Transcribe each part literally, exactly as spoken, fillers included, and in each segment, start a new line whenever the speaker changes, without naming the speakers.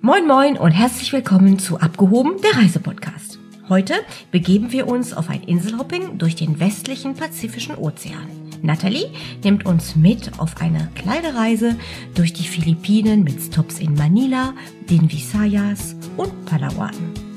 Moin Moin und herzlich willkommen zu Abgehoben, der Reisepodcast. Heute begeben wir uns auf ein Inselhopping durch den westlichen Pazifischen Ozean. Nathalie nimmt uns mit auf eine kleine Reise durch die Philippinen mit Stops in Manila, den Visayas und Palawan.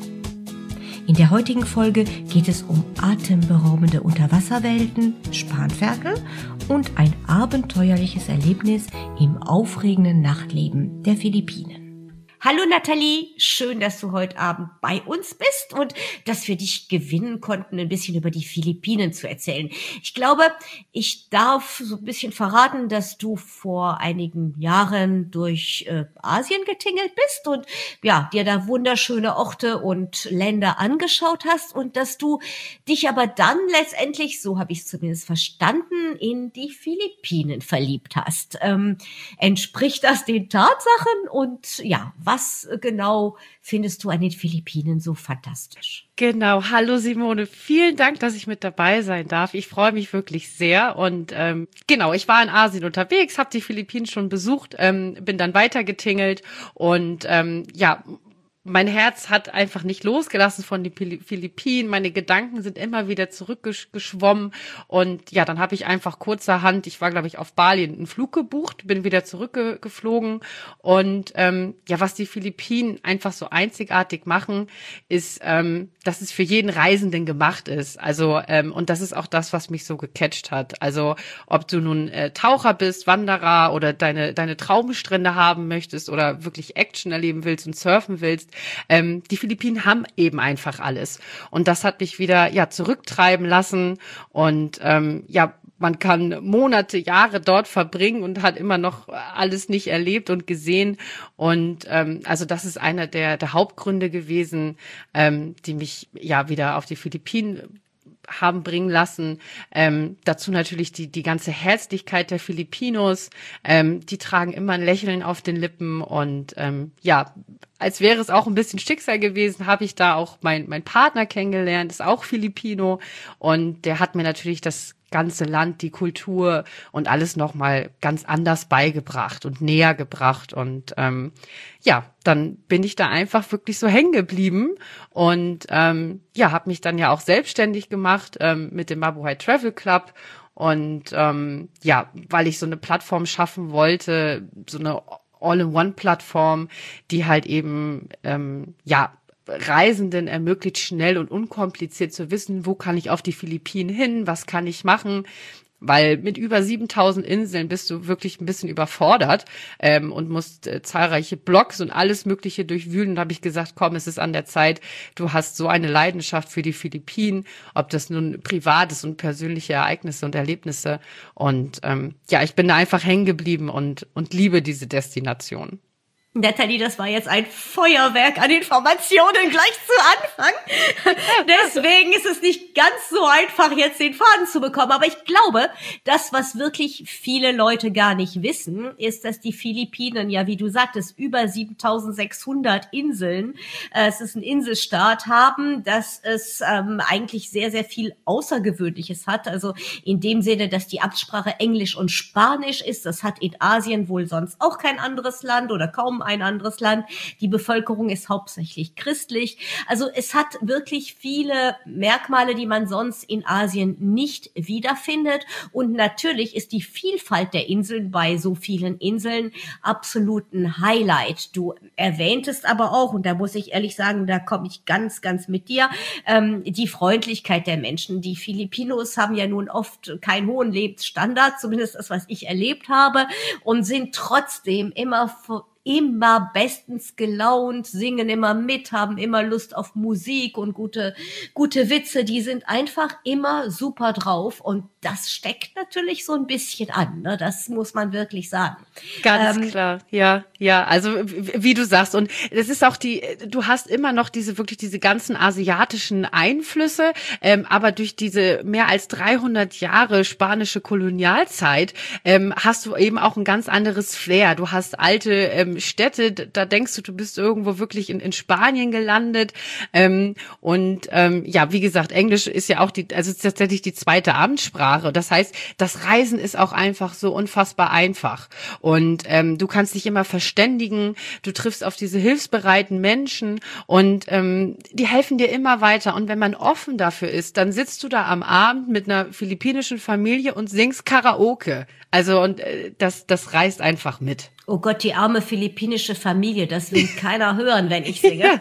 In der heutigen Folge geht es um atemberaubende Unterwasserwelten, Spanferkel und ein abenteuerliches Erlebnis im aufregenden Nachtleben der Philippinen. Hallo Nathalie, schön, dass du heute Abend bei uns bist und dass wir dich gewinnen konnten, ein bisschen über die Philippinen zu erzählen. Ich glaube, ich darf so ein bisschen verraten, dass du vor einigen Jahren durch äh, Asien getingelt bist und ja, dir da wunderschöne Orte und Länder angeschaut hast und dass du dich aber dann letztendlich, so habe ich es zumindest verstanden, in die Philippinen verliebt hast. Ähm, entspricht das den Tatsachen und ja, was Was genau findest du an den Philippinen so fantastisch?
Genau, hallo Simone, vielen Dank, dass ich mit dabei sein darf. Ich freue mich wirklich sehr und ähm, genau, ich war in Asien unterwegs, habe die Philippinen schon besucht, ähm, bin dann weitergetingelt und ähm, ja, mein Herz hat einfach nicht losgelassen von den Philippinen. Meine Gedanken sind immer wieder zurückgeschwommen. Und ja, dann habe ich einfach kurzerhand, ich war, glaube ich, auf Bali, einen Flug gebucht, bin wieder zurückgeflogen. Und ähm, ja, was die Philippinen einfach so einzigartig machen, ist, ähm, dass es für jeden Reisenden gemacht ist. Also ähm, und das ist auch das, was mich so gecatcht hat. Also ob du nun äh, Taucher bist, Wanderer oder deine deine Traumstrände haben möchtest oder wirklich Action erleben willst und surfen willst, Ähm, die Philippinen haben eben einfach alles. Und das hat mich wieder, ja, zurücktreiben lassen. Und, ähm, ja, man kann Monate, Jahre dort verbringen und hat immer noch alles nicht erlebt und gesehen. Und, ähm, also das ist einer der, der Hauptgründe gewesen, ähm, die mich, ja, wieder auf die Philippinen haben bringen lassen. Ähm, dazu natürlich die die ganze Herzlichkeit der Filipinos. Ähm, die tragen immer ein Lächeln auf den Lippen und ähm, ja, als wäre es auch ein bisschen Schicksal gewesen, habe ich da auch mein mein Partner kennengelernt, ist auch Filipino und der hat mir natürlich das ganze Land, die Kultur und alles nochmal ganz anders beigebracht und näher gebracht. Und ähm, ja, dann bin ich da einfach wirklich so hängen geblieben und ähm, ja, habe mich dann ja auch selbstständig gemacht ähm, mit dem Mabuhay Travel Club. Und ähm, ja, weil ich so eine Plattform schaffen wollte, so eine All-in-One-Plattform, die halt eben, ähm, ja, Reisenden ermöglicht, schnell und unkompliziert zu wissen, wo kann ich auf die Philippinen hin, was kann ich machen, weil mit über siebentausend Inseln bist du wirklich ein bisschen überfordert ähm, und musst äh, zahlreiche Blogs und alles Mögliche durchwühlen. Und da habe ich gesagt, komm, es ist an der Zeit, du hast so eine Leidenschaft für die Philippinen, ob das nun privat ist und persönliche Ereignisse und Erlebnisse. Und ähm, ja, ich bin da einfach hängen geblieben und und liebe diese Destination.
Nathalie, das war jetzt ein Feuerwerk an Informationen gleich zu Anfang. Deswegen ist es nicht ganz so einfach, jetzt den Faden zu bekommen. Aber ich glaube, das, was wirklich viele Leute gar nicht wissen, ist, dass die Philippinen, ja, wie du sagtest, über siebentausendsechshundert Inseln, äh, es ist ein Inselstaat, haben, dass es ähm, eigentlich sehr, sehr viel Außergewöhnliches hat. Also in dem Sinne, dass die Amtssprache Englisch und Spanisch ist. Das hat in Asien wohl sonst auch kein anderes Land oder kaum ein anderes Land. Die Bevölkerung ist hauptsächlich christlich. Also es hat wirklich viele Merkmale, die man sonst in Asien nicht wiederfindet. Und natürlich ist die Vielfalt der Inseln bei so vielen Inseln absolut ein Highlight. Du erwähntest aber auch, und da muss ich ehrlich sagen, da komme ich ganz, ganz mit dir, ähm, die Freundlichkeit der Menschen. Die Filipinos haben ja nun oft keinen hohen Lebensstandard, zumindest das, was ich erlebt habe, und sind trotzdem immer immer bestens gelaunt, singen immer mit, haben immer Lust auf Musik und gute gute Witze. Die sind einfach immer super drauf und das steckt natürlich so ein bisschen an, ne? Das muss man wirklich sagen.
Ganz ähm, klar, ja, ja. Also wie du sagst, und es ist auch die, du hast immer noch diese wirklich diese ganzen asiatischen Einflüsse, ähm, aber durch diese mehr als dreihundert Jahre spanische Kolonialzeit ähm, hast du eben auch ein ganz anderes Flair. Du hast alte ähm, ähm, Städte, da denkst du, du bist irgendwo wirklich in, in Spanien gelandet. Ähm, und ähm, ja, wie gesagt, Englisch ist ja auch die, also ist tatsächlich die zweite Amtssprache. Das heißt, das Reisen ist auch einfach so unfassbar einfach. Und ähm, du kannst dich immer verständigen, du triffst auf diese hilfsbereiten Menschen und ähm, die helfen dir immer weiter. Und wenn man offen dafür ist, dann sitzt du da am Abend mit einer philippinischen Familie und singst Karaoke. Also und äh, das das reißt einfach mit.
Oh Gott, die arme philippinische Familie, das will keiner hören, wenn ich singe.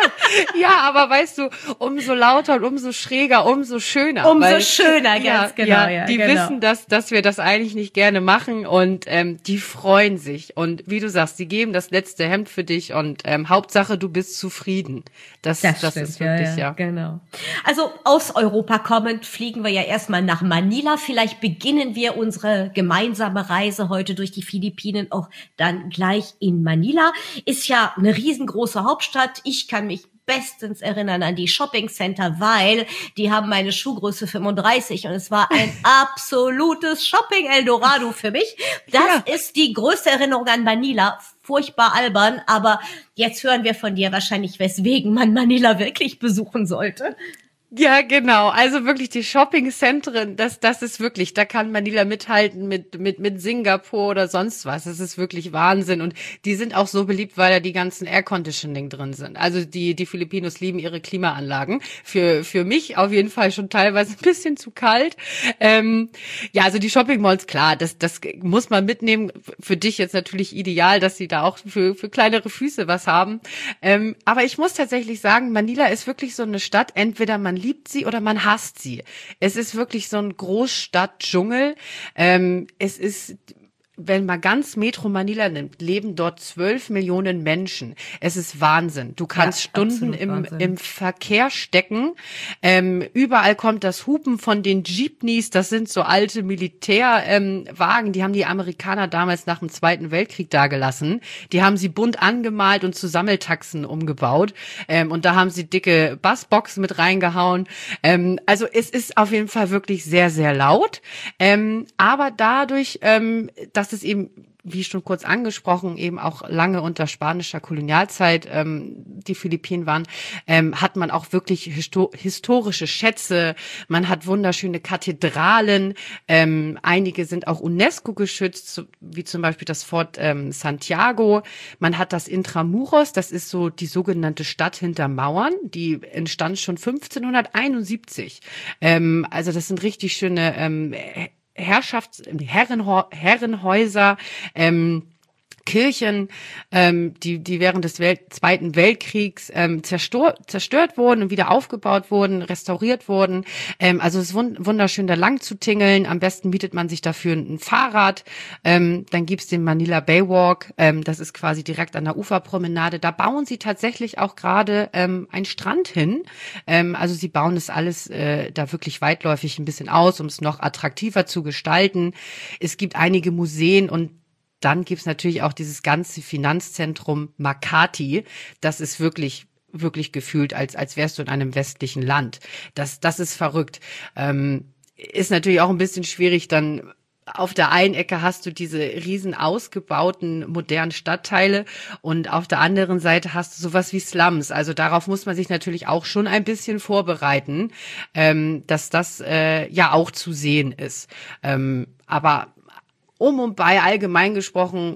Ja, aber weißt du, umso lauter und umso schräger, umso schöner.
Umso
weil,
schöner, ganz
ja,
genau.
Ja,
ja
die
genau.
wissen, dass dass wir das eigentlich nicht gerne machen und ähm, die freuen sich. Und wie du sagst, die geben das letzte Hemd für dich und ähm, Hauptsache, du bist zufrieden. Das, das, das ist wirklich, ja, ja, ja.
Genau. Also aus Europa kommend fliegen wir ja erstmal nach Manila. Vielleicht beginnen wir unsere gemeinsame Reise heute durch die Philippinen auch dann gleich in Manila. Ist ja eine riesengroße Hauptstadt. Ich kann mich bestens erinnern an die Shopping Center, weil die haben meine Schuhgröße fünfunddreißig und es war ein absolutes Shopping Eldorado für mich. Das ja. ist die größte Erinnerung an Manila. Furchtbar albern, aber jetzt hören wir von dir wahrscheinlich, weswegen man Manila wirklich besuchen sollte.
Ja, genau. Also wirklich die Shoppingzentren, das, das ist wirklich, da kann Manila mithalten mit, mit, mit Singapur oder sonst was. Das ist wirklich Wahnsinn. Und die sind auch so beliebt, weil da die ganzen Air Conditioning drin sind. Also die, die Filipinos lieben ihre Klimaanlagen. Für, für mich auf jeden Fall schon teilweise ein bisschen zu kalt. Ähm, ja, also die Shopping Malls, klar, das, das muss man mitnehmen. Für dich jetzt natürlich ideal, dass sie da auch für, für kleinere Füße was haben. Ähm, aber ich muss tatsächlich sagen, Manila ist wirklich so eine Stadt, entweder man liebt sie oder man hasst sie. Es ist wirklich so ein Großstadt-Dschungel. Ähm, es ist, wenn man ganz Metro Manila nimmt, leben dort zwölf Millionen Menschen. Es ist Wahnsinn. Du kannst ja, Stunden im, im Verkehr stecken. Ähm, überall kommt das Hupen von den Jeepneys. Das sind so alte Militärwagen. Ähm, die haben die Amerikaner damals nach dem Zweiten Weltkrieg dagelassen. Die haben sie bunt angemalt und zu Sammeltaxen umgebaut. Ähm, und da haben sie dicke Bassboxen mit reingehauen. Ähm, also es ist auf jeden Fall wirklich sehr, sehr laut. Ähm, aber dadurch, ähm, dass es eben, wie schon kurz angesprochen, eben auch lange unter spanischer Kolonialzeit ähm, die Philippinen waren, ähm, hat man auch wirklich histo- historische Schätze, man hat wunderschöne Kathedralen, ähm, einige sind auch UNESCO geschützt, wie zum Beispiel das Fort ähm, Santiago, man hat das Intramuros, das ist so die sogenannte Stadt hinter Mauern, die entstand schon fünfzehnhunderteinundsiebzig, ähm, also das sind richtig schöne ähm, Herrschafts-, Herrenhä- Herrenhäuser, ähm, Kirchen, ähm, die die während des Welt- Zweiten Weltkriegs ähm, zerstor- zerstört wurden und wieder aufgebaut wurden, restauriert wurden. Ähm, also es ist wund- wunderschön, da lang zu tingeln. Am besten mietet man sich dafür ein Fahrrad. Ähm, dann gibt's den Manila Baywalk. Ähm, das ist quasi direkt an der Uferpromenade. Da bauen sie tatsächlich auch gerade ähm, einen Strand hin. Ähm, also sie bauen das alles äh, da wirklich weitläufig ein bisschen aus, um es noch attraktiver zu gestalten. Es gibt einige Museen und dann gibt's natürlich auch dieses ganze Finanzzentrum Makati. Das ist wirklich, wirklich gefühlt, als, als wärst du in einem westlichen Land. Das, das ist verrückt. Ähm, ist natürlich auch ein bisschen schwierig, dann auf der einen Ecke hast du diese riesen ausgebauten modernen Stadtteile und auf der anderen Seite hast du sowas wie Slums. Also darauf muss man sich natürlich auch schon ein bisschen vorbereiten, ähm, dass das äh, ja auch zu sehen ist. Ähm, aber um und bei allgemein gesprochen,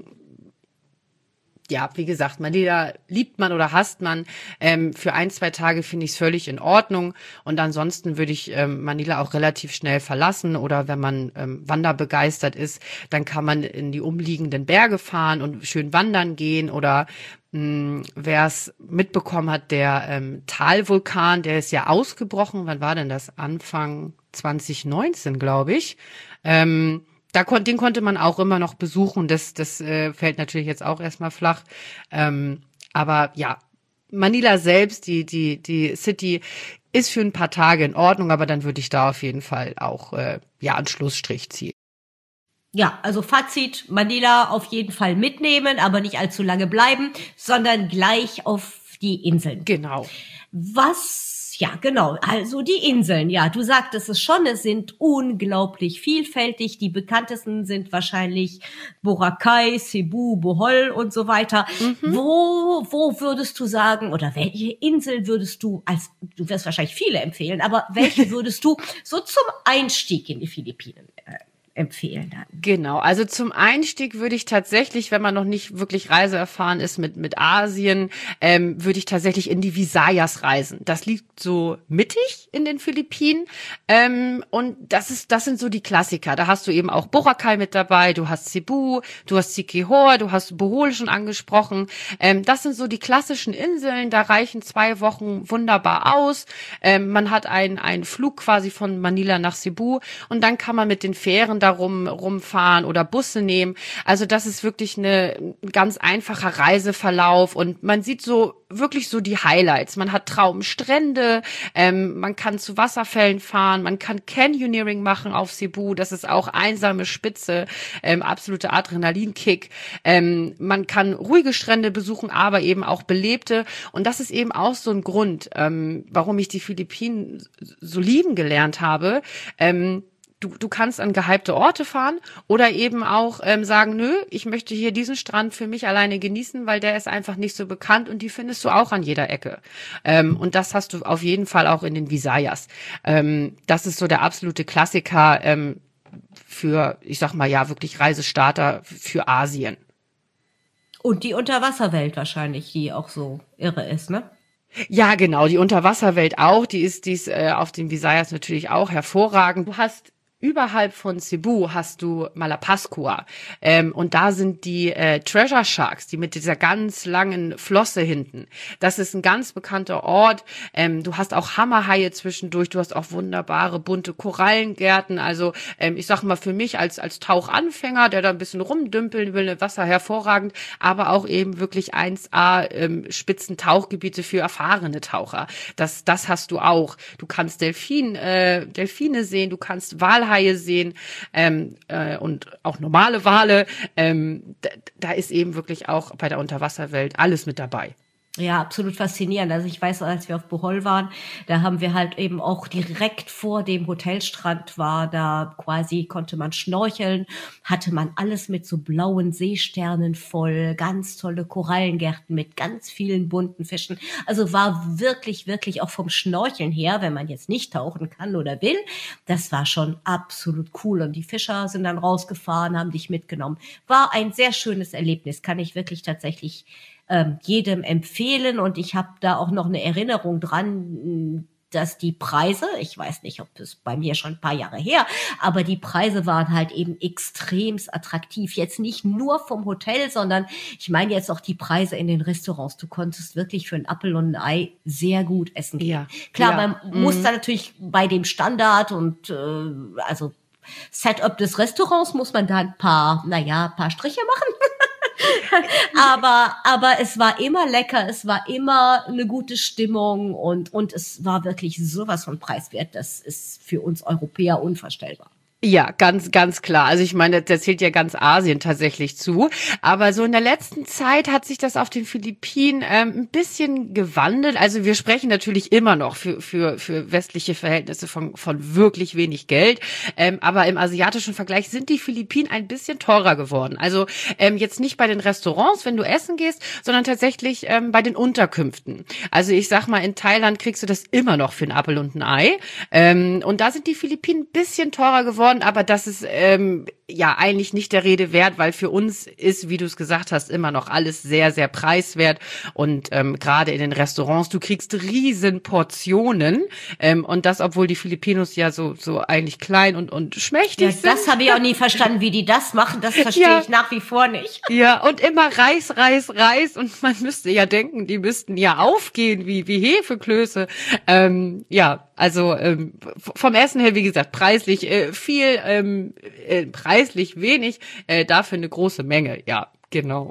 ja, wie gesagt, Manila liebt man oder hasst man. Ähm, für ein, zwei Tage finde ich es völlig in Ordnung. Und ansonsten würde ich ähm, Manila auch relativ schnell verlassen. Oder wenn man ähm, wanderbegeistert ist, dann kann man in die umliegenden Berge fahren und schön wandern gehen. Oder wer es mitbekommen hat, der ähm, Talvulkan, der ist ja ausgebrochen. Wann war denn das? Anfang zwanzig neunzehn, glaube ich. Ähm, Da kon- den konnte man auch immer noch besuchen. Das, das äh, fällt natürlich jetzt auch erstmal flach. Ähm, aber ja, Manila selbst, die, die, die City ist für ein paar Tage in Ordnung, aber dann würde ich da auf jeden Fall auch äh, ja einen Schlussstrich ziehen.
Ja, also Fazit, Manila auf jeden Fall mitnehmen, aber nicht allzu lange bleiben, sondern gleich auf die Inseln.
Genau.
Was Ja, genau. Also die Inseln, ja, du sagtest es schon, es sind unglaublich vielfältig. Die bekanntesten sind wahrscheinlich Boracay, Cebu, Bohol und so weiter.
Mhm.
Wo, wo würdest du sagen, oder welche Insel würdest du, als du wirst wahrscheinlich viele empfehlen, aber welche würdest du so zum Einstieg in die Philippinen äh, empfehlen dann?
Genau, also zum Einstieg würde ich tatsächlich, wenn man noch nicht wirklich reiseerfahren ist mit mit Asien, ähm, würde ich tatsächlich in die Visayas reisen. Das liegt so mittig in den Philippinen ähm, und das ist das sind so die Klassiker. Da hast du eben auch Boracay mit dabei, du hast Cebu, du hast Siquijor, du hast Bohol schon angesprochen. Ähm, das sind so die klassischen Inseln, da reichen zwei Wochen wunderbar aus. Ähm, man hat einen einen Flug quasi von Manila nach Cebu und dann kann man mit den Fähren da rum, rumfahren oder Busse nehmen. Also das ist wirklich eine, ein ganz einfacher Reiseverlauf und man sieht so wirklich so die Highlights. Man hat Traumstrände, ähm, man kann zu Wasserfällen fahren, man kann Canyoneering machen auf Cebu, das ist auch einsame Spitze, ähm, absoluter Adrenalinkick. Ähm, man kann ruhige Strände besuchen, aber eben auch belebte und das ist eben auch so ein Grund, ähm, warum ich die Philippinen so lieben gelernt habe. Ähm, Du, du kannst an gehypte Orte fahren oder eben auch ähm, sagen, nö, ich möchte hier diesen Strand für mich alleine genießen, weil der ist einfach nicht so bekannt und die findest du auch an jeder Ecke. Ähm, und das hast du auf jeden Fall auch in den Visayas. Ähm, das ist so der absolute Klassiker ähm, für, ich sag mal, ja, wirklich Reisestarter für Asien.
Und die Unterwasserwelt wahrscheinlich, die auch so irre ist, ne?
Ja, genau, die Unterwasserwelt auch, die ist, die ist äh, auf den Visayas natürlich auch hervorragend. Du hast überhalb von Cebu hast du Malapascua ähm, und da sind die äh, Treasure Sharks, die mit dieser ganz langen Flosse hinten. Das ist ein ganz bekannter Ort. Ähm, du hast auch Hammerhaie zwischendurch, du hast auch wunderbare bunte Korallengärten. Also ähm, ich sag mal für mich als als Tauchanfänger, der da ein bisschen rumdümpeln will, im Wasser hervorragend, aber auch eben wirklich eins A ähm, Spitzentauchgebiete für erfahrene Taucher. Das das hast du auch. Du kannst Delfin äh, Delfine sehen, du kannst Walhaie sehen ähm, äh, und auch normale Wale. Ähm, da, da ist eben wirklich auch bei der Unterwasserwelt alles mit dabei.
Ja, absolut faszinierend. Also ich weiß, als wir auf Bohol waren, da haben wir halt eben auch direkt vor dem Hotelstrand war, da quasi konnte man schnorcheln, hatte man alles mit so blauen Seesternen voll, ganz tolle Korallengärten mit ganz vielen bunten Fischen. Also war wirklich, wirklich auch vom Schnorcheln her, wenn man jetzt nicht tauchen kann oder will, das war schon absolut cool. Und die Fischer sind dann rausgefahren, haben dich mitgenommen. War ein sehr schönes Erlebnis, kann ich wirklich tatsächlich Ähm, jedem empfehlen und ich habe da auch noch eine Erinnerung dran, dass die Preise, ich weiß nicht, ob es bei mir schon ein paar Jahre her, aber die Preise waren halt eben extremst attraktiv. Jetzt nicht nur vom Hotel, sondern ich meine jetzt auch die Preise in den Restaurants. Du konntest wirklich für ein Apfel und ein Ei sehr gut essen gehen.
Ja.
Klar,
ja.
man mhm. muss da natürlich bei dem Standard und äh, also Setup des Restaurants muss man da ein paar, naja, ein paar Striche machen. aber aber es war immer lecker, es war immer eine gute Stimmung und und es war wirklich sowas von preiswert, das ist für uns Europäer unvorstellbar.
Ja, ganz, ganz klar. Also ich meine, da zählt ja ganz Asien tatsächlich zu. Aber so in der letzten Zeit hat sich das auf den Philippinen ähm, ein bisschen gewandelt. Also wir sprechen natürlich immer noch für für für westliche Verhältnisse von von wirklich wenig Geld. Ähm, aber im asiatischen Vergleich sind die Philippinen ein bisschen teurer geworden. Also ähm, jetzt nicht bei den Restaurants, wenn du essen gehst, sondern tatsächlich ähm, bei den Unterkünften. Also ich sag mal, in Thailand kriegst du das immer noch für einen Apfel und ein Ei. Ähm, und da sind die Philippinen ein bisschen teurer geworden. Aber das ist ähm, ja eigentlich nicht der Rede wert, weil für uns ist, wie du es gesagt hast, immer noch alles sehr, sehr preiswert und ähm, gerade in den Restaurants, du kriegst riesen Portionen ähm, und das, obwohl die Filipinos ja so so eigentlich klein und und schmächtig
ja,
sind.
Das habe ich auch nie verstanden, wie die das machen, das verstehe
ja.
ich nach wie vor nicht.
Ja, und immer Reis, Reis, Reis und man müsste ja denken, die müssten ja aufgehen wie wie Hefeklöße. Ähm, ja, also ähm, vom Essen her, wie gesagt, preislich äh, viel, ähm, äh, preislich wenig, äh, dafür eine große Menge. Ja, genau.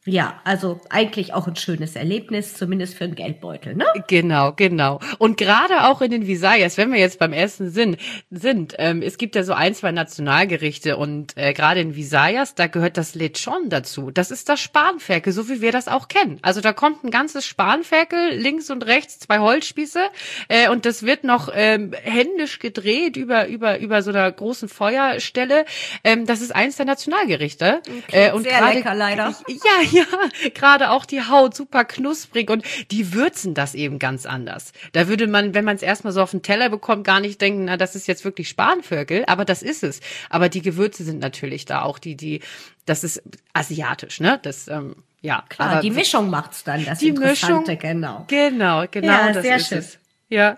Ja, also eigentlich auch ein schönes Erlebnis, zumindest für einen Geldbeutel, ne?
Genau, genau. Und gerade auch in den Visayas, wenn wir jetzt beim Essen sind, sind ähm, es gibt ja so ein, zwei Nationalgerichte und äh, gerade in Visayas, da gehört das Lechon dazu. Das ist das Spanferkel, so wie wir das auch kennen. Also da kommt ein ganzes Spanferkel, links und rechts zwei Holzspieße äh, und das wird noch ähm, händisch gedreht über über über so einer großen Feuerstelle. Ähm, das ist eins der Nationalgerichte.
Äh, und sehr grade, lecker, leider.
Ja, ja, gerade auch die Haut super knusprig und die würzen das eben ganz anders. Da würde man, wenn man es erstmal so auf den Teller bekommt, gar nicht denken, na, das ist jetzt wirklich Spanferkel, aber das ist es. Aber die Gewürze sind natürlich da auch, die, die, das ist asiatisch, ne? Das, ähm, ja.
Klar, aber die Mischung macht's dann, das
die
Interessante,
Mischung,
genau.
Genau, genau,
ja,
das
sehr
ist
schön.
es. Ja.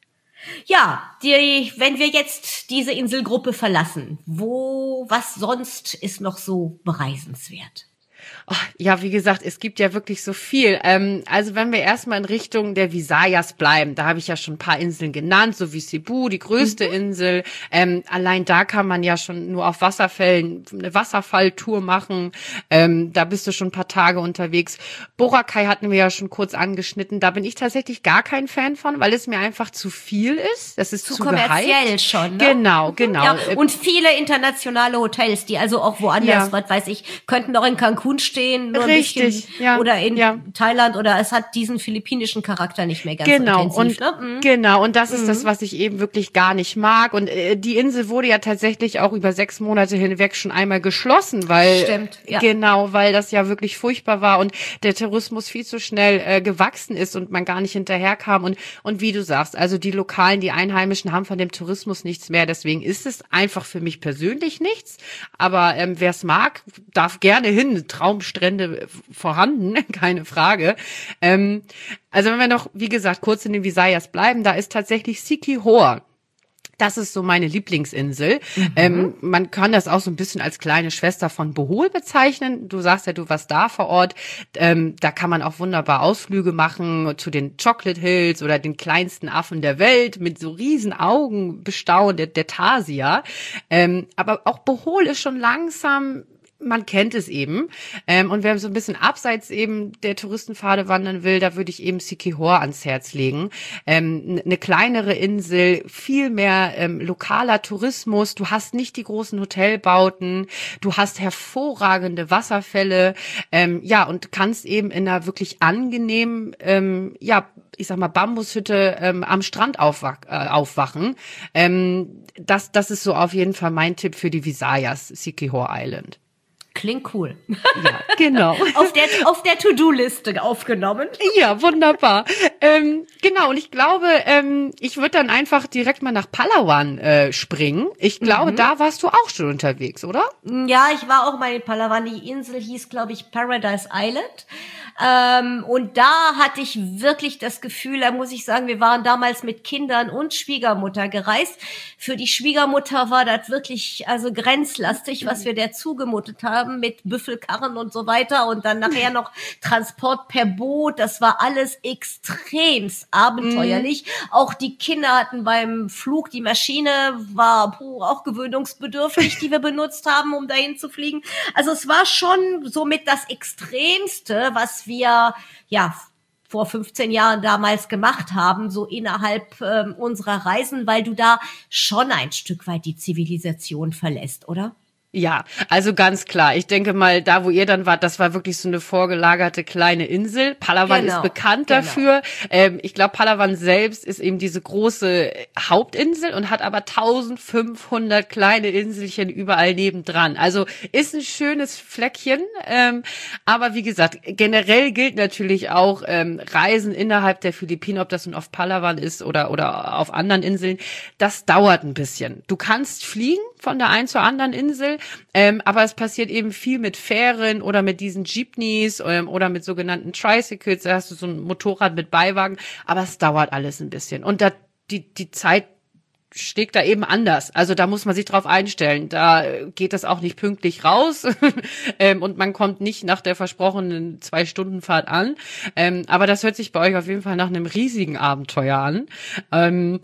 Ja, die, wenn wir jetzt diese Inselgruppe verlassen, wo, was sonst ist noch so bereisenswert?
Oh, ja, wie gesagt, es gibt ja wirklich so viel. Ähm, also wenn wir erstmal in Richtung der Visayas bleiben, da habe ich ja schon ein paar Inseln genannt, so wie Cebu, die größte mhm. Insel. Ähm, allein da kann man ja schon nur auf Wasserfällen eine Wasserfalltour machen. Ähm, da bist du schon ein paar Tage unterwegs. Boracay hatten wir ja schon kurz angeschnitten. Da bin ich tatsächlich gar kein Fan von, weil es mir einfach zu viel ist. Das ist zu,
zu kommerziell
gehypt.
schon. Ne?
Genau, genau.
Ja, und viele internationale Hotels, die also auch woanders,
ja.
was weiß ich, könnten auch in Cancun stehen. Nur
Richtig,
ein bisschen,
ja,
oder in
ja.
Thailand, oder es hat diesen philippinischen Charakter nicht mehr ganz
genau,
so intensiv.
Und,
ne? mhm.
Genau, und das ist
mhm.
das, was ich eben wirklich gar nicht mag. Und äh, die Insel wurde ja tatsächlich auch über sechs Monate hinweg schon einmal geschlossen, weil
Stimmt, ja.
genau, weil das ja wirklich furchtbar war und der Tourismus viel zu schnell äh, gewachsen ist und man gar nicht hinterherkam. Und und wie du sagst, also die Lokalen, die Einheimischen haben von dem Tourismus nichts mehr. Deswegen ist es einfach für mich persönlich nichts. Aber ähm, wer es mag, darf gerne hin. Traumstrände vorhanden, keine Frage. Ähm, also wenn wir noch, wie gesagt, kurz in den Visayas bleiben, da ist tatsächlich Siquijor. Das ist so meine Lieblingsinsel. Mhm. Ähm, man kann das auch so ein bisschen als kleine Schwester von Bohol bezeichnen. Du sagst ja, du warst da vor Ort. Ähm, da kann man auch wunderbar Ausflüge machen zu den Chocolate Hills oder den kleinsten Affen der Welt mit so riesen Augen bestaunen, der, der Tarsier. Ähm, aber auch Bohol ist schon langsam, man kennt es eben. Ähm, und wer so ein bisschen abseits eben der Touristenpfade wandern will, da würde ich eben Siquijor ans Herz legen. Ähm, eine kleinere Insel, viel mehr ähm, lokaler Tourismus. Du hast nicht die großen Hotelbauten. Du hast hervorragende Wasserfälle. Ähm, ja, und kannst eben in einer wirklich angenehmen, ähm, ja, ich sag mal, Bambushütte ähm, am Strand aufwach, äh, aufwachen. Ähm, das, das ist so auf jeden Fall mein Tipp für die Visayas, Siquijor Island.
Klingt cool.
Ja, genau.
auf der, auf der To-Do-Liste aufgenommen.
Ja, wunderbar. Ähm, genau, und ich glaube, ähm, ich würde dann einfach direkt mal nach Palawan äh, springen. Ich glaube, mhm. da warst du auch schon unterwegs, oder?
Ja, ich war auch mal in Palawan. Die Insel hieß, glaube ich, Paradise Island. Ähm, und da hatte ich wirklich das Gefühl, da muss ich sagen, wir waren damals mit Kindern und Schwiegermutter gereist. Für die Schwiegermutter war das wirklich also grenzlastig, was wir der zugemutet haben mit Büffelkarren und so weiter und dann nachher noch Transport per Boot. Das war alles extremst abenteuerlich. Mhm. Auch die Kinder hatten beim Flug, die Maschine war puh, auch gewöhnungsbedürftig, die wir benutzt haben, um dahin zu fliegen. Also es war schon somit das Extremste, was wir ja vor fünfzehn Jahren damals gemacht haben, so innerhalb ähm, unserer Reisen, weil du da schon ein Stück weit die Zivilisation verlässt, oder?
Ja, also ganz klar. Ich denke mal, da wo ihr dann wart, das war wirklich so eine vorgelagerte kleine Insel. Palawan genau, ist bekannt genau. dafür. Ähm, ich glaube, Palawan selbst ist eben diese große Hauptinsel und hat aber eintausendfünfhundert kleine Inselchen überall nebendran. Also ist ein schönes Fleckchen. Ähm, aber wie gesagt, generell gilt natürlich auch ähm, Reisen innerhalb der Philippinen, ob das nun auf Palawan ist oder oder auf anderen Inseln, das dauert ein bisschen. Du kannst fliegen von der einen zur anderen Insel, ähm, aber es passiert eben viel mit Fähren oder mit diesen Jeepneys ähm, oder mit sogenannten Tricycles, da hast du so ein Motorrad mit Beiwagen, aber es dauert alles ein bisschen und da die die Zeit schlägt da eben anders, also da muss man sich drauf einstellen, da geht das auch nicht pünktlich raus ähm, und man kommt nicht nach der versprochenen Zwei-Stunden-Fahrt an, ähm, aber das hört sich bei euch auf jeden Fall nach einem riesigen Abenteuer an. Ähm,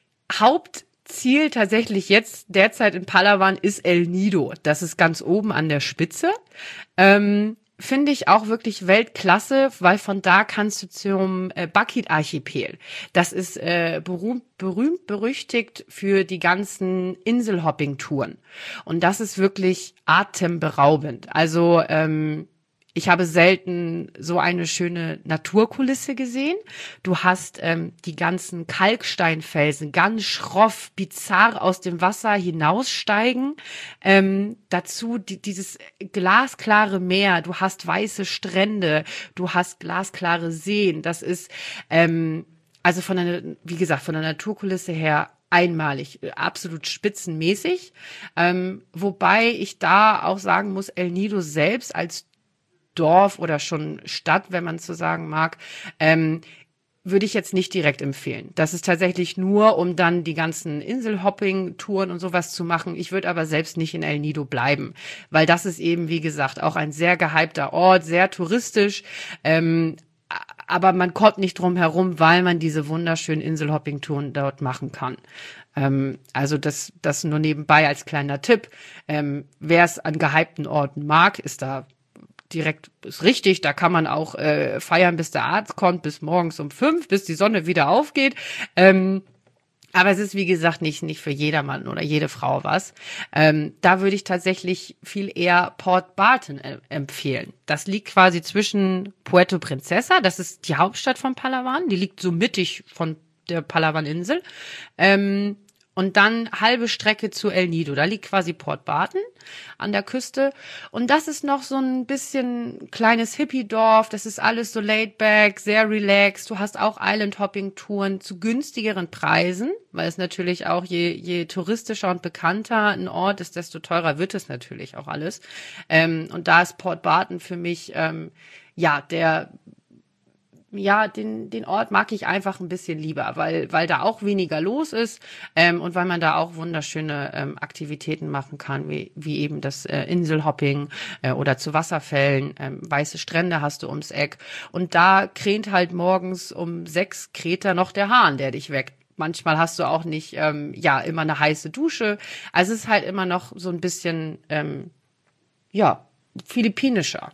Haupt Ziel tatsächlich jetzt derzeit in Palawan ist El Nido. Das ist ganz oben an der Spitze. Ähm, finde ich auch wirklich Weltklasse, weil von da kannst du zum äh, Bakit-Archipel. Das ist äh, berühmt, berühmt, berüchtigt für die ganzen Inselhopping-Touren. Und das ist wirklich atemberaubend. Also ähm, ich habe selten so eine schöne Naturkulisse gesehen. Du hast ähm, die ganzen Kalksteinfelsen ganz schroff, bizarr aus dem Wasser hinaussteigen. Ähm, dazu die, dieses glasklare Meer. Du hast weiße Strände. Du hast glasklare Seen. Das ist ähm, also von der, wie gesagt, von der Naturkulisse her einmalig, absolut spitzenmäßig. Ähm, wobei ich da auch sagen muss, El Nido selbst als Dorf oder schon Stadt, wenn man so sagen mag, ähm, würde ich jetzt nicht direkt empfehlen. Das ist tatsächlich nur, um dann die ganzen Inselhopping-Touren und sowas zu machen. Ich würde aber selbst nicht in El Nido bleiben, weil das ist eben, wie gesagt, auch ein sehr gehypter Ort, sehr touristisch, ähm, aber man kommt nicht drum herum, weil man diese wunderschönen Inselhopping-Touren dort machen kann. Ähm, also das, das nur nebenbei als kleiner Tipp. Ähm, wer es an gehypten Orten mag, ist da direkt, ist richtig, da kann man auch äh, feiern, bis der Arzt kommt, bis morgens um fünf, bis die Sonne wieder aufgeht. Ähm, aber es ist, wie gesagt, nicht nicht für jedermann oder jede Frau was. Ähm, da würde ich tatsächlich viel eher Port Barton äh, empfehlen. Das liegt quasi zwischen Puerto Princesa, das ist die Hauptstadt von Palawan, die liegt so mittig von der Palawan-Insel. Ähm, Und dann halbe Strecke zu El Nido. Da liegt quasi Port Barton an der Küste. Und das ist noch so ein bisschen kleines Hippie-Dorf. Das ist alles so laid back, sehr relaxed. Du hast auch Island-Hopping-Touren zu günstigeren Preisen, weil es natürlich auch, je, je touristischer und bekannter ein Ort ist, desto teurer wird es natürlich auch alles. Ähm, und da ist Port Barton für mich, ähm, ja, der... Ja, den den Ort mag ich einfach ein bisschen lieber, weil weil da auch weniger los ist ähm, und weil man da auch wunderschöne ähm, Aktivitäten machen kann, wie wie eben das äh, Inselhopping äh, oder zu Wasserfällen. Ähm, weiße Strände hast du ums Eck und da kräht halt morgens um sechs kräht da noch der Hahn, der dich weckt. Manchmal hast du auch nicht ähm, ja immer eine heiße Dusche. Also es ist halt immer noch so ein bisschen ähm, ja philippinischer.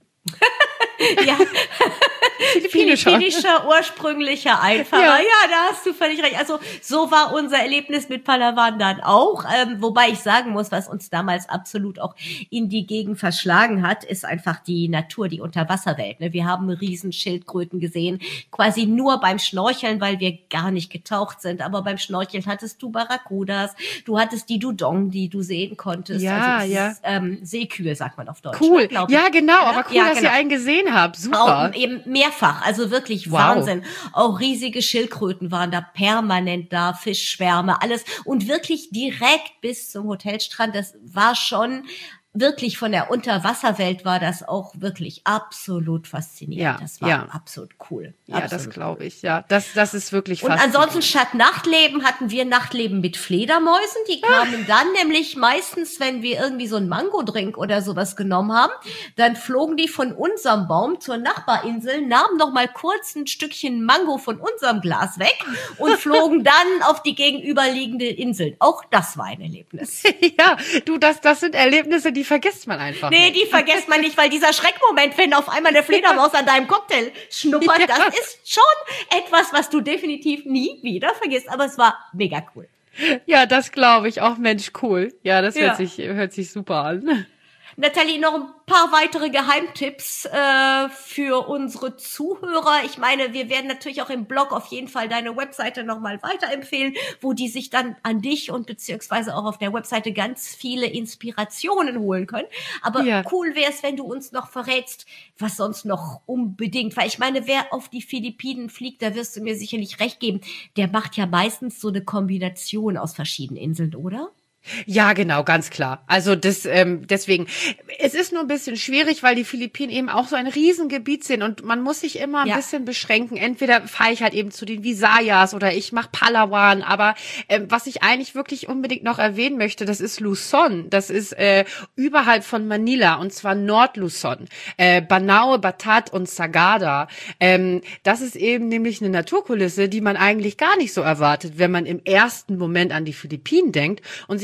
Ja. Philippinischer. Philippinischer, ursprünglicher, einfacher. Ja. ja, da hast du völlig recht. Also so war unser Erlebnis mit Palawan dann auch. Ähm, wobei ich sagen muss, was uns damals absolut auch in die Gegend verschlagen hat, ist einfach die Natur, die Unterwasserwelt. Ne? Wir haben Riesenschildkröten gesehen, quasi nur beim Schnorcheln, weil wir gar nicht getaucht sind. Aber beim Schnorcheln hattest du Barracudas, du hattest die Dudong, die du sehen konntest.
Ja,
also
ja.
Ist, ähm, Seekühe, sagt man auf Deutsch.
Cool.
Ne,
ja, genau. Ja? Aber cool, ja, dass
genau.
ihr einen gesehen habt. Super.
Auch eben mehrfach, also wirklich wow. Wahnsinn. Auch riesige Schildkröten waren da permanent da, Fischschwärme, alles und wirklich direkt bis zum Hotelstrand. Das war schon wirklich von der Unterwasserwelt war das auch wirklich absolut faszinierend.
Ja,
das war
ja.
absolut cool.
Ja,
absolut
das glaube ich. Ja, das das ist wirklich
Und
faszinierend.
ansonsten statt Nachtleben hatten wir Nachtleben mit Fledermäusen. Die kamen dann nämlich meistens, wenn wir irgendwie so einen Mango-Drink oder sowas genommen haben, dann flogen die von unserem Baum zur Nachbarinsel, nahmen noch mal kurz ein Stückchen Mango von unserem Glas weg und flogen dann auf die gegenüberliegende Insel. Auch das war ein Erlebnis.
Ja, du, das das sind Erlebnisse, die vergisst man einfach
Nee,
nicht.
die vergisst man nicht, weil dieser Schreckmoment, wenn auf einmal eine Fledermaus an deinem Cocktail schnuppert, ja. das ist schon etwas, was du definitiv nie wieder vergisst. Aber es war mega cool.
Ja, das glaube ich. Auch Mensch, cool. Ja, das
ja.
hört sich hört sich super an.
Nathalie, noch ein paar weitere Geheimtipps äh, für unsere Zuhörer. Ich meine, wir werden natürlich auch im Blog auf jeden Fall deine Webseite nochmal weiterempfehlen, wo die sich dann an dich und beziehungsweise auch auf der Webseite ganz viele Inspirationen holen können. Aber ja. cool wäre es, wenn du uns noch verrätst, was sonst noch unbedingt, weil ich meine, wer auf die Philippinen fliegt, da wirst du mir sicherlich recht geben, der macht ja meistens so eine Kombination aus verschiedenen Inseln, oder?
Ja, genau, ganz klar. Also das ähm, deswegen, es ist nur ein bisschen schwierig, weil die Philippinen eben auch so ein Riesengebiet sind und man muss sich immer ein ja. bisschen beschränken. Entweder fahre ich halt eben zu den Visayas oder ich mache Palawan, aber ähm, was ich eigentlich wirklich unbedingt noch erwähnen möchte, das ist Luzon. Das ist äh, überhalb von Manila und zwar Nord-Luzon. Äh, Banao, Batat und Sagada. Ähm, das ist eben nämlich eine Naturkulisse, die man eigentlich gar nicht so erwartet, wenn man im ersten Moment an die Philippinen denkt und sich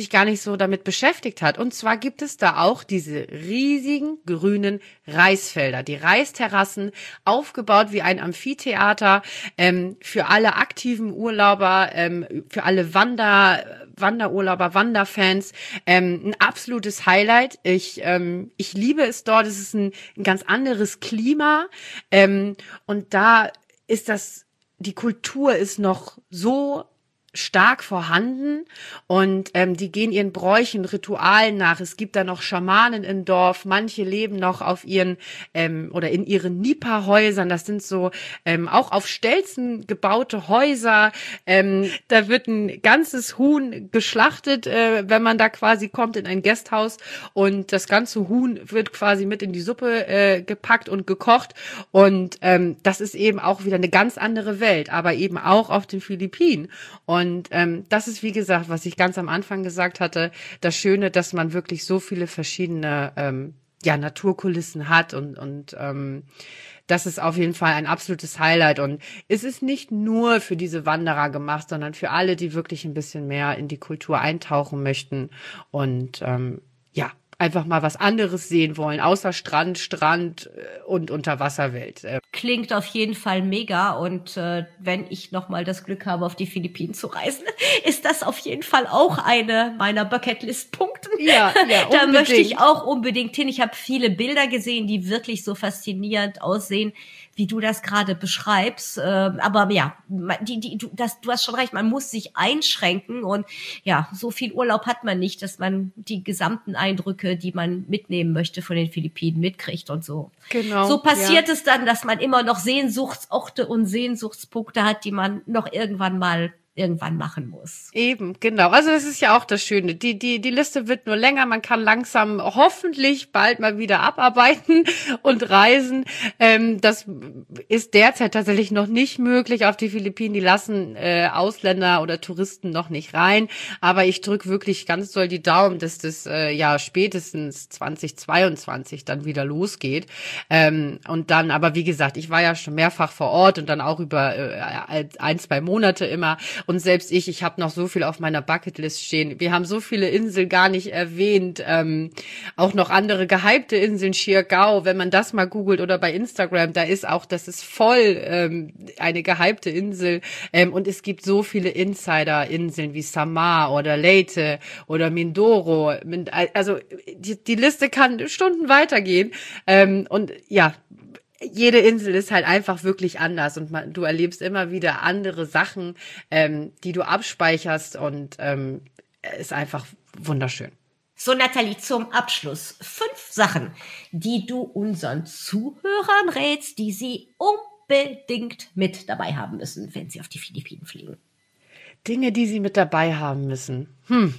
sich gar nicht so damit beschäftigt hat. Und zwar gibt es da auch diese riesigen grünen Reisfelder, die Reisterrassen, aufgebaut wie ein Amphitheater, ähm, für alle aktiven Urlauber, ähm, für alle Wander, Wanderurlauber, Wanderfans, ähm, ein absolutes Highlight. Ich, ähm, ich liebe es dort. Es ist ein, ein ganz anderes Klima, ähm, und da ist das, die Kultur ist noch so stark vorhanden und ähm, die gehen ihren Bräuchen, Ritualen nach. Es gibt da noch Schamanen im Dorf, manche leben noch auf ihren ähm, oder in ihren Nipa-Häusern. Das sind so ähm, auch auf Stelzen gebaute Häuser. Ähm, da wird ein ganzes Huhn geschlachtet, äh, wenn man da quasi kommt in ein Gasthaus, und das ganze Huhn wird quasi mit in die Suppe äh, gepackt und gekocht, und ähm, das ist eben auch wieder eine ganz andere Welt, aber eben auch auf den Philippinen. Und Und ähm, das ist, wie gesagt, was ich ganz am Anfang gesagt hatte, das Schöne, dass man wirklich so viele verschiedene ähm, ja, Naturkulissen hat, und, und ähm, das ist auf jeden Fall ein absolutes Highlight. Und es ist nicht nur für diese Wanderer gemacht, sondern für alle, die wirklich ein bisschen mehr in die Kultur eintauchen möchten und ähm, ja, einfach mal was anderes sehen wollen, außer Strand, Strand und Unterwasserwelt.
Klingt auf jeden Fall mega, und äh, wenn ich nochmal das Glück habe, auf die Philippinen zu reisen, ist das auf jeden Fall auch eine meiner Bucketlist-Punkte.
Ja, ja,
da möchte ich auch unbedingt hin. Ich habe viele Bilder gesehen, die wirklich so faszinierend aussehen, wie du das gerade beschreibst. Äh, aber ja, die, die, du, das, du hast schon recht, man muss sich einschränken, und ja, so viel Urlaub hat man nicht, dass man die gesamten Eindrücke, die man mitnehmen möchte von den Philippinen, mitkriegt und so.
Genau.
So passiert
ja.
es dann, dass man immer noch Sehnsuchtsorte und Sehnsuchtspunkte hat, die man noch irgendwann mal irgendwann machen muss.
Eben, genau. Also das ist ja auch das Schöne. Die, die, die Liste wird nur länger. Man kann langsam hoffentlich bald mal wieder abarbeiten und reisen. Ähm, das ist derzeit tatsächlich noch nicht möglich auf die Philippinen. Die lassen äh, Ausländer oder Touristen noch nicht rein. Aber ich drücke wirklich ganz doll die Daumen, dass das äh, ja spätestens zwanzig zweiundzwanzig dann wieder losgeht. Ähm, und dann, aber wie gesagt, ich war ja schon mehrfach vor Ort und dann auch über äh, ein, zwei Monate immer. Und selbst ich, ich habe noch so viel auf meiner Bucketlist stehen. Wir haben so viele Inseln gar nicht erwähnt. Ähm, auch noch andere gehypte Inseln, Siargao, wenn man das mal googelt oder bei Instagram, da ist auch, das ist voll ähm, eine gehypte Insel. Ähm, und es gibt so viele Insider-Inseln wie Samar oder Leyte oder Mindoro. Also die, die Liste kann Stunden weitergehen. Ähm, und ja, jede Insel ist halt einfach wirklich anders, und man, du erlebst immer wieder andere Sachen, ähm, die du abspeicherst, und ähm, ist einfach wunderschön.
So, Nathalie, zum Abschluss fünf Sachen, die du unseren Zuhörern rätst, die sie unbedingt mit dabei haben müssen, wenn sie auf die Philippinen fliegen.
Dinge, die sie mit dabei haben müssen. Hm.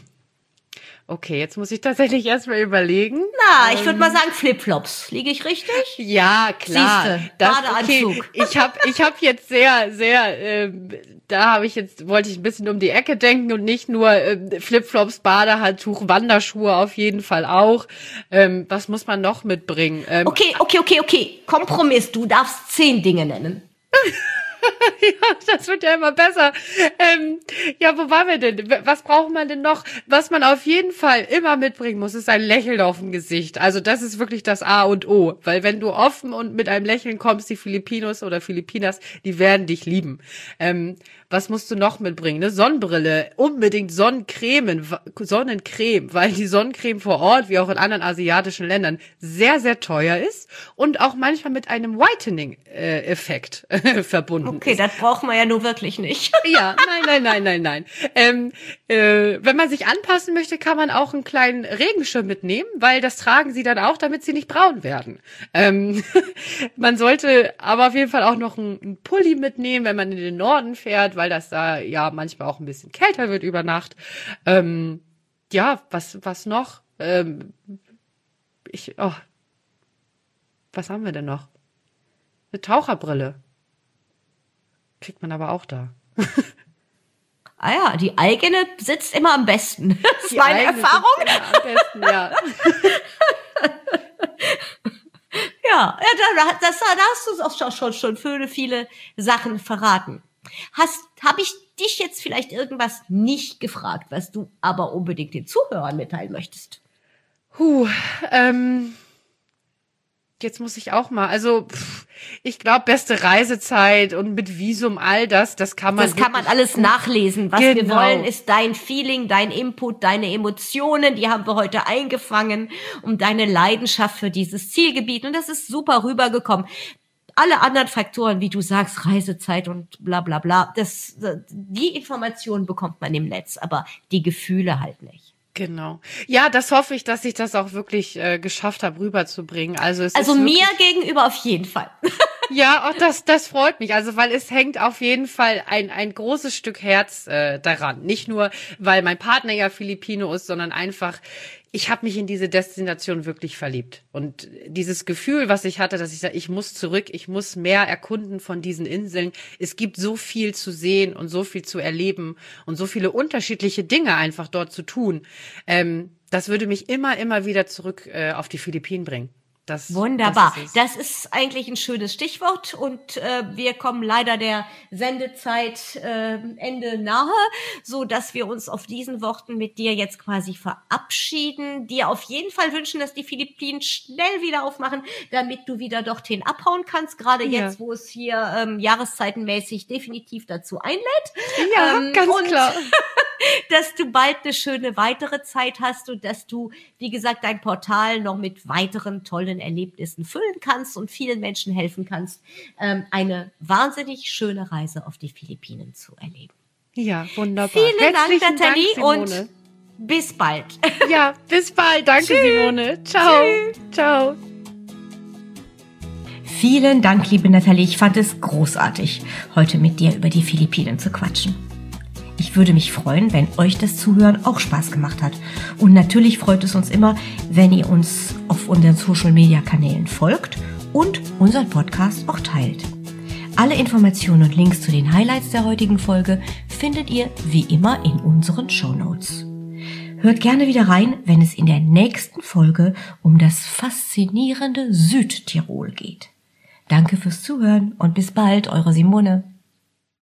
Okay, jetzt muss ich tatsächlich erstmal überlegen.
Na, ich
ähm,
würde mal sagen Flipflops. Liege ich richtig?
Ja, klar.
Siehste,
das,
Badeanzug.
Okay. Ich habe ich hab jetzt sehr, sehr, äh, da habe ich jetzt, wollte ich ein bisschen um die Ecke denken und nicht nur äh, Flipflops, Badehandtuch, Wanderschuhe auf jeden Fall auch. Ähm, was muss man noch mitbringen? Ähm,
okay, okay, okay, okay. Kompromiss, du darfst zehn Dinge nennen.
Ja, das wird ja immer besser. Ähm, ja, wo waren wir denn? Was braucht man denn noch? Was man auf jeden Fall immer mitbringen muss, ist ein Lächeln auf dem Gesicht. Also das ist wirklich das A und O. Weil wenn du offen und mit einem Lächeln kommst, die Filipinos oder Filipinas, die werden dich lieben. Ähm, was musst du noch mitbringen? Eine Sonnenbrille, unbedingt Sonnencreme, Sonnencreme, weil die Sonnencreme vor Ort, wie auch in anderen asiatischen Ländern, sehr, sehr teuer ist und auch manchmal mit einem Whitening-Effekt äh, verbunden
Okay,
ist.
das braucht man ja nur wirklich nicht.
Ja, nein, nein, nein, nein, nein. Ähm, äh, wenn man sich anpassen möchte, kann man auch einen kleinen Regenschirm mitnehmen, weil das tragen sie dann auch, damit sie nicht braun werden. Ähm, man sollte aber auf jeden Fall auch noch einen, einen Pulli mitnehmen, wenn man in den Norden fährt, weil das da ja manchmal auch ein bisschen kälter wird über Nacht. Ähm, ja, was, was noch? Ähm, ich, oh, was haben wir denn noch? Eine Taucherbrille. Kriegt man aber auch da.
Ah ja, die eigene sitzt immer am besten. Das ist
Die
meine
eigene
Erfahrung.
sitzt immer am besten, ja.
Ja, ja da, das, da hast du auch schon, schon, schon viele, viele Sachen verraten. Hast, habe ich dich jetzt vielleicht irgendwas nicht gefragt, was du aber unbedingt den Zuhörern mitteilen möchtest?
Huh, ähm, jetzt muss ich auch mal, also pff, ich glaube, beste Reisezeit und mit Visum, all das, das kann man
Das kann man alles gut nachlesen. Was
genau.
wir wollen, ist dein Feeling, dein Input, deine Emotionen, die haben wir heute eingefangen, um deine Leidenschaft für dieses Zielgebiet. Und das ist super rübergekommen. Alle anderen Faktoren, wie du sagst, Reisezeit und bla bla bla, das, die Informationen bekommt man im Netz, aber die Gefühle halt nicht.
Genau. Ja, das hoffe ich, dass ich das auch wirklich äh, geschafft habe, rüberzubringen. Also, es
also
ist
mir gegenüber auf jeden Fall.
Ja, auch das, das freut mich. Also, weil es hängt auf jeden Fall ein, ein großes Stück Herz äh, daran. Nicht nur, weil mein Partner ja Filipino ist, sondern einfach, ich habe mich in diese Destination wirklich verliebt. Und dieses Gefühl, was ich hatte, dass ich sage, ich muss zurück, ich muss mehr erkunden von diesen Inseln. Es gibt so viel zu sehen und so viel zu erleben und so viele unterschiedliche Dinge einfach dort zu tun. Ähm, das würde mich immer, immer wieder zurück äh, auf die Philippinen bringen. Das,
Wunderbar.
Das ist,
das ist eigentlich ein schönes Stichwort und äh, wir kommen leider der Sendezeit äh, Ende nahe, so dass wir uns auf diesen Worten mit dir jetzt quasi verabschieden. Dir auf jeden Fall wünschen, dass die Philippinen schnell wieder aufmachen, damit du wieder dorthin abhauen kannst. Gerade
ja.
jetzt, wo es hier ähm, jahreszeitenmäßig definitiv dazu einlädt.
Ja,
ähm,
ganz
und
klar.
dass du bald eine schöne weitere Zeit hast und dass du, wie gesagt, dein Portal noch mit weiteren tollen Erlebnissen füllen kannst und vielen Menschen helfen kannst, ähm, eine wahnsinnig schöne Reise auf die Philippinen zu erleben.
Ja, wunderbar.
Vielen
Herzlichen
Dank, Nathalie,
Dank,
und bis bald.
Ja, bis bald. Danke,
Tschüss.
Simone. Ciao.
Tschüss.
Ciao.
Vielen Dank, liebe Nathalie. Ich fand es großartig, heute mit dir über die Philippinen zu quatschen. Ich würde mich freuen, wenn euch das Zuhören auch Spaß gemacht hat. Und natürlich freut es uns immer, wenn ihr uns auf unseren Social-Media-Kanälen folgt und unseren Podcast auch teilt. Alle Informationen und Links zu den Highlights der heutigen Folge findet ihr wie immer in unseren Shownotes. Hört gerne wieder rein, wenn es in der nächsten Folge um das faszinierende Südtirol geht. Danke fürs Zuhören und bis bald, eure Simone.